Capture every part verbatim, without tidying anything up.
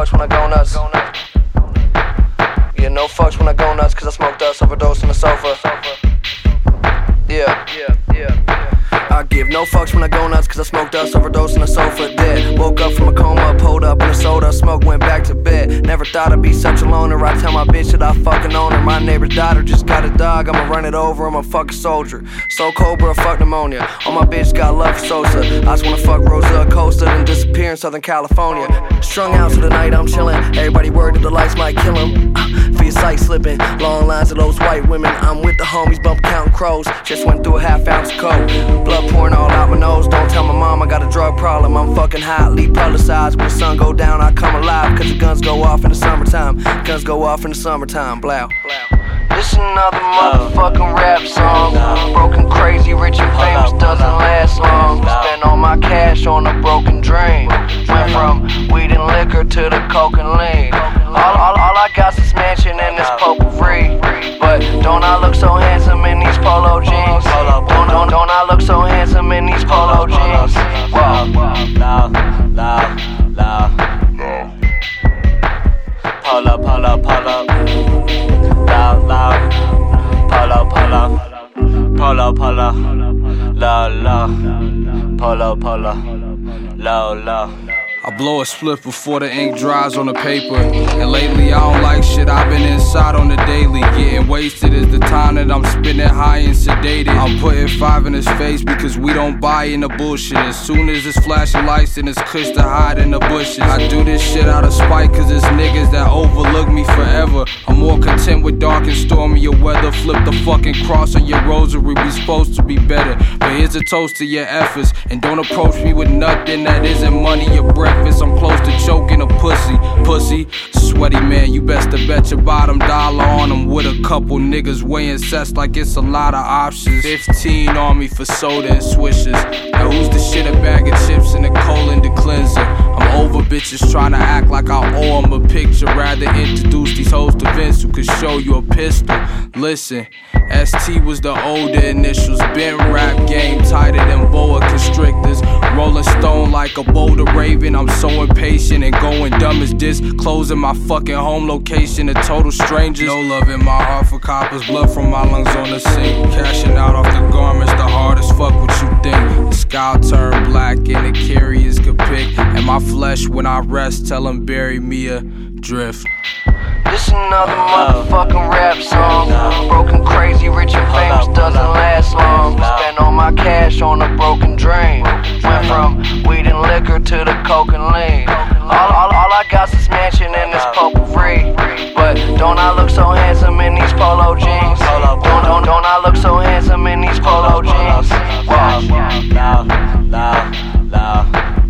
fucks when I go nuts. Yeah, no fucks when I go nuts, cause I smoked dust, overdose on the sofa. Yeah, yeah, yeah. I give no fucks when I go nuts, cause I smoked dust, overdose on the sofa, dead. Woke up from a coma, pulled up in a soda, smoke, went back to bed. Never thought I'd be such a loner, I tell my bitch that I fucking own her. My neighbor's daughter just got a dog, I'ma run it over, I'm a fucking soldier. So Cobra, fuck pneumonia, all my bitch got love for Sosa. I just wanna fuck Rosa Acosta, then disappear in Southern California. Strung out to the night, I'm chillin', everybody worried that the lights might kill him. uh, For your sight slipping, long lines of those white women. I'm with the homies, bump counting crows, just went through a half ounce of coke. Blood pouring all out my nose, don't tell my mom I got a drug problem. I'm fucking hotly publicized, when the sun go down I come alive, cause the guns go off in the summertime. Guns go off in the summertime, blow. This another motherfucking rap song. Broken, crazy, rich and famous doesn't last long. Spend all my cash on a broken dream. Went from weed and liquor to the coke and lean. All, all, all I got's this mansion and this potpourri. But don't I look so handsome in these polo jeans? Don't, don't, don't I look so handsome in these polo jeans? Wow. Loud, loud, loud. Pull up, pull up, pull up. Loud, loud. Pull up, pull up. Pull up, pull up. Loud, loud. Pull up, pull up. Loud, loud. I blow a spliff before the ink dries on the paper. And lately I don't like shit, I've been inside on the daily. Getting wasted is the time that I'm spinning high and sedated. I'm putting five in his face because we don't buy in the bullshit. As soon as it's flashing lights, then it's kush to hide in the bushes. I do this shit out of spite cause it's niggas that overlook me forever. I'm more content with dark and stormy weather. Flip the fucking cross on your rosary, we supposed to be better. But here's a toast to your efforts. And don't approach me with nothing that isn't money or breakfast. I'm close to choking a pussy, pussy. Sweaty man, you best to bet your bottom dollar on him. With a couple niggas weighing sets like it's a lot of options. Fifteen on me for soda and swishes. Now who's the shit, a bag of chips and a colon to cleanser? I'm over bitches trying to act like I owe them a picture. Rather introduce these hoes to Vince who could show you a pistol. Listen, S T was the older initials. Been rap game tighter than boa constrictors. Rolling stone like a boulder raven. I'm so impatient and going dumb as this. Closing my fucking home location to total strangers. No love in my heart for coppers. Blood from my lungs on the sink. Cashing out off the garments, the hardest fuck what you think. The sky turn black and the carriers could pick. And my flesh when I rest, tell them bury me a drift. This another motherfucking rap song. Broken, crazy, rich and famous doesn't last long. Spend all my cash on a broken dream. Went from weed and liquor to the coke and lean. All, all, all I got's this mansion and this potpourri. But don't I look so handsome in these polo jeans? Don't, don't, don't I look so handsome in these polo jeans? Wow. Loud, loud, loud.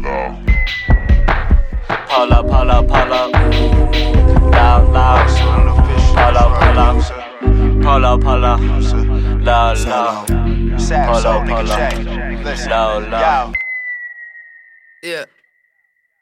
Pull up, pull up, pull up. Loud, loud. Pull up, pull up. Pull up, pull up. Loud, loud. Pull up, pull up. Loud, loud. Yeah.